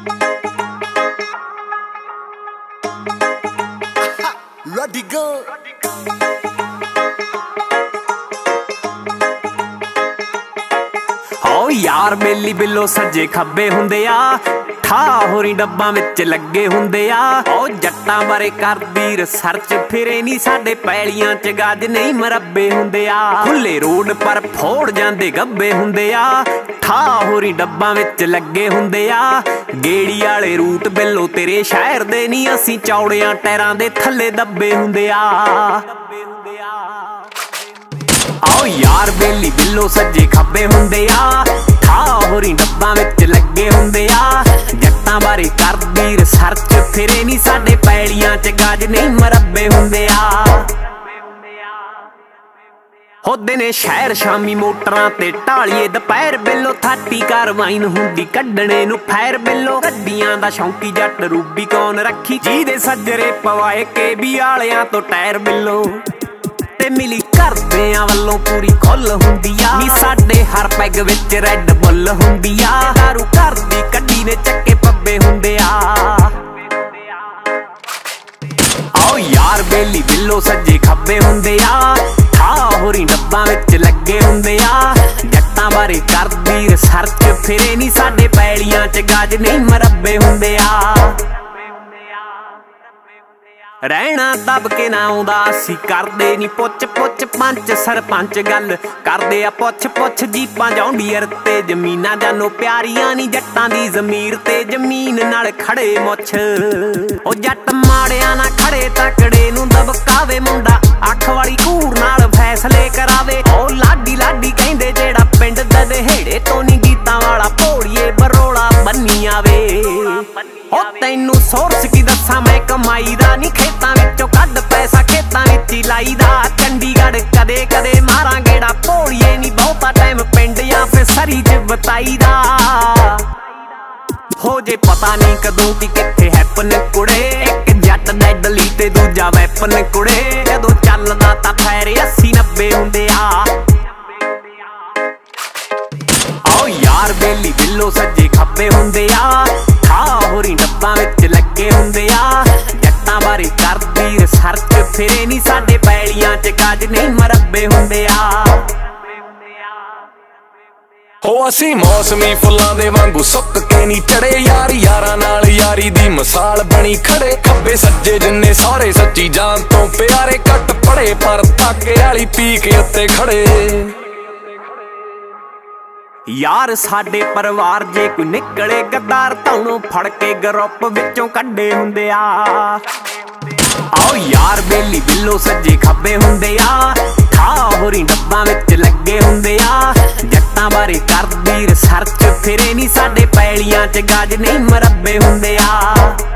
Ready go. हो यार बेली बिल्लो सज्जे खब्बे हुंदे आ, ठा होरी डब्बां विच लगे हुंदे आ। ओ जट्टां बारे करदी रिसर्च फिरे नी साडे पैलियां च गज नहीं मरब्बे हुंदे आ। खुले रोड पर फोड़ जांदे गब्बे हुंदे आ, ठा होरी डब्बां विच लगे हुंदे आ। गेड़ी वाले रूट बिल्लो तेरे शहर दे नी, असीं चौड़ियां टैरां दे थल्ले दब्बे हुंदे आ। आओ यार बेली बिल्लो सज्जे खब्बे हुंदे आ, ठा होरी डब्बां विच लगे हुंदे आ। जट्टां बारे करदी रिसर्च फिरे नी साडे पैलियां च गज नहीं मरब्बे हुंदे आ। होदे ने शहर शामी मोटरां ते ढालिए दुपहर बिल्लो थाटी कारवाइन हुंदी कड्डणे नूं फैर बिल्लो। गड्डियां दा शौंकी जट रूबी कौन रखी, जीदे सज्जरे पवाए के भी आलियां तो टायर बिल्लो। ते मिली घरदियां वल्लों पूरी खुल हुंदी आ, नी साडे हर पैग विच रैड बुल हुंदी आ। दारू घर दी कड्डी ने चक्के पब्बे हुंदे आ। आओ यार बेली बिल्लो सज्जे खब्बे हुंदे आ, ठा होरी डब्बां विच लगे हुंदे आ। जट्टां बारे करदी रिसर्च फिरे नी साडे पैलियां च गज नहीं मरब्बे हुंदे आ। रहना दब के ना आउंदा असीं करदे नी पुछ पुछ, पंच सरपंच गल करदे आ पुछ पुछ। जीपां जौंडीयर ते जमीनां जानो प्यारियां नी, जट्टां दी ज़मीर ते जमीन नाल खड़े मुछ। ओ जट माड़ियां ना खड़े तकड़े नूं दबकावे, मुंडा अख वाली घूर नाल फैसले करावे। ओ लाडी लाडी कहंदे जेड़ा पिंड दे देहड़े तो नी गीतां वाला भोड़िए बरोला बन्नी आवे। ओ तैनू सोर्स की दस्सां मैं कमाई दा नी, खेतां विचों कड्ड पैसा खेतां विच ही लाईदा। चंडीगढ़ कदे कदे मारां गेड़ा भोड़िए नी, बहुता टाइम पिंड या फिर सरी च बताईदा। हो जे पता नहीं कदों की कित्थे हैपन कुड़े, एक जट डैडली ते दूजा वैपन कुड़े। जदों चलदा तां फैर 80-90 हुंदे आ। आओ यार बेली बिल्लो सज्जे खब्बे हुंदे आ, ठा होरी डब्बां विच लगे हुंदे आ। जट्टां बारे करदी रिसर्च फिरे नी साडे पैलियां च गज नहीं मरब्बे हुंदे आ। हो असीं मौसमी फुल्लां दे वांगू सुक के नी चढ़े, यार यारां नाल यारी दी मिसाल बनी खड़े। खब्बे सज्जे जिन्ने सारे सच्ची जान तो प्यारे, घट पड़े पर ताके वाली पीक उत्ते खड़े। यार साडे परिवार जे कोई निकले गद्दार, ताउणों फड़ के ग्रुप विचों कड्डे हुंदे आ। आओ यार बेली बिल्लो सज्जे खब्बे हुंदे आ, ठा होरी डब्बां विच लगे हुंदे आ। जट्टां बारे करदी रिसर्च फिरे नी साडे पैलियां च गज नहीं मरब्बे हुंदे आ।